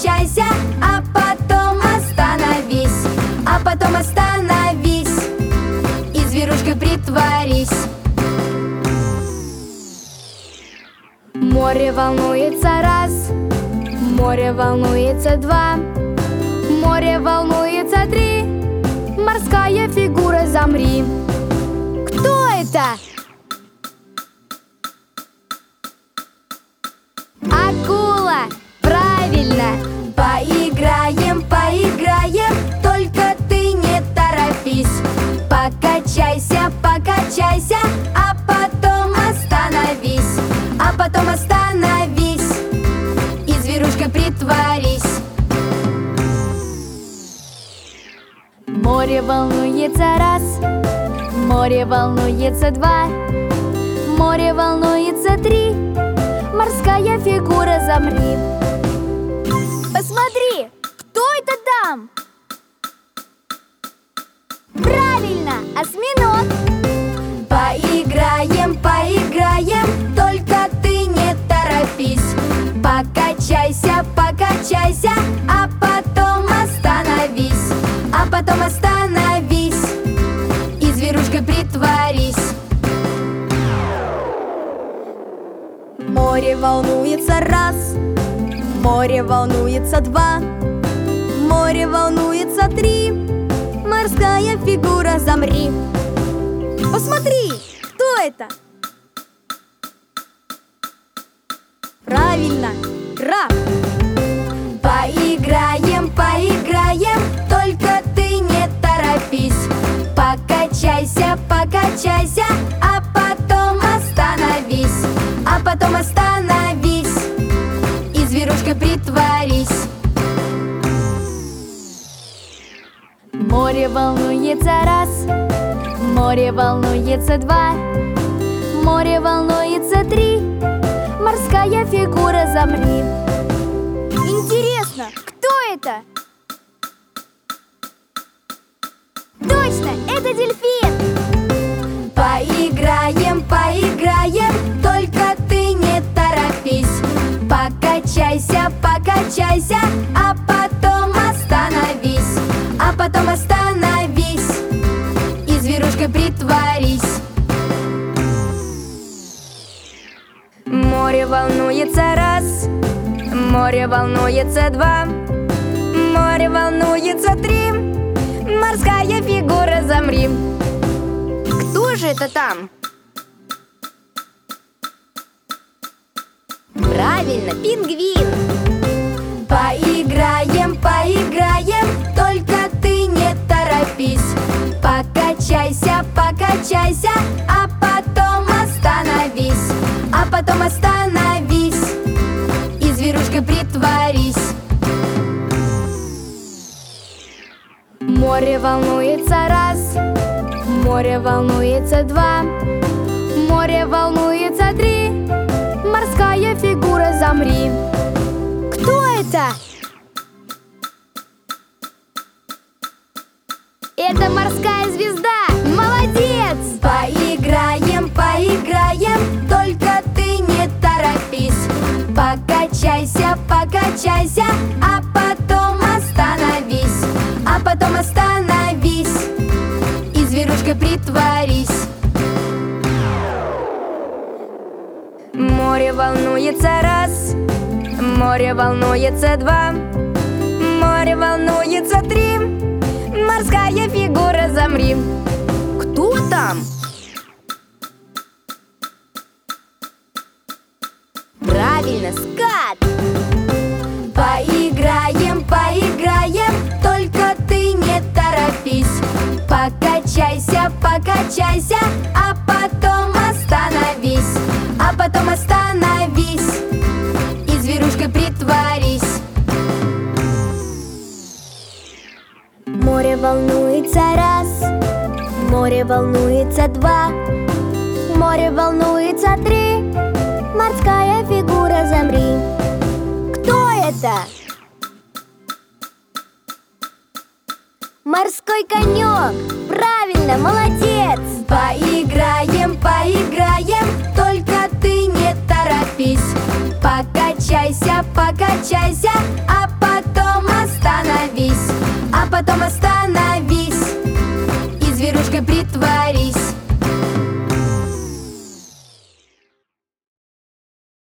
покачайся, а потом остановись, а потом остановись и зверушкой притворись. Море волнуется раз, море волнуется два, море волнуется три. Морская фигура, замри. Кто это? Акула! Правильно! Поиграем, поиграем, только ты не торопись. Покачайся, покачайся, а потом остановись, а потом остановись и зверушкой притворись. Море волнуется раз, море волнуется два, море волнуется три. Морская фигура, замри. Посмотри, кто это там? Правильно, осьминог. Поиграем, поиграем, только ты не торопись. Покачайся, покачайся, а потом остановись, а потом остановись и зверушкой притворись. Море волнуется раз, море волнуется два, море волнуется три. Морская фигура, замри. Посмотри, кто это? Правильно, краб. Поиграем, поиграем, только ты не торопись. Покачайся, покачайся, а потом остановись, а потом остановись и зверушкой притворись. Море волнуется раз, море волнуется два, море волнуется три. Морская фигура, замри. Интересно, кто это? Точно, это дельфин. Поиграем, поиграем, только ты не торопись. Покачайся, покачайся, а потом остановись, а потом остановись и зверушкой притворись. Море волнуется раз, море волнуется два, море волнуется три. Морская фигура, замри. Кто же это там? Правильно, пингвин. Поиграем, поиграем, только ты не торопись. Покачайся, покачайся, а потом остановись, а потом остановись и зверушкой притворись. Море волнуется раз, море волнуется два, море волнуется три. Морская фигура, замри. Кто это? Это морская звезда. Молодец! Поиграем, поиграем, только ты не торопись. Покачайся, покачайся, а потом остановись, а потом остановись и зверушкой притворись. Море волнуется раз, море волнуется два, море волнуется три. Морская фигура, замри. Кто там? Правильно, скат. Поиграем, поиграем, только ты не торопись. Покачайся, покачайся, а потом остановись, а потом остановись и зверушкой притворись. Море волнуется раз, море волнуется два, море волнуется три. Морская фигура, замри. Кто это? Морской конек. Правильно, молодец. Поиграем, поиграем, только ты не торопись. Покачайся, покачайся, а потом ручкой притворись.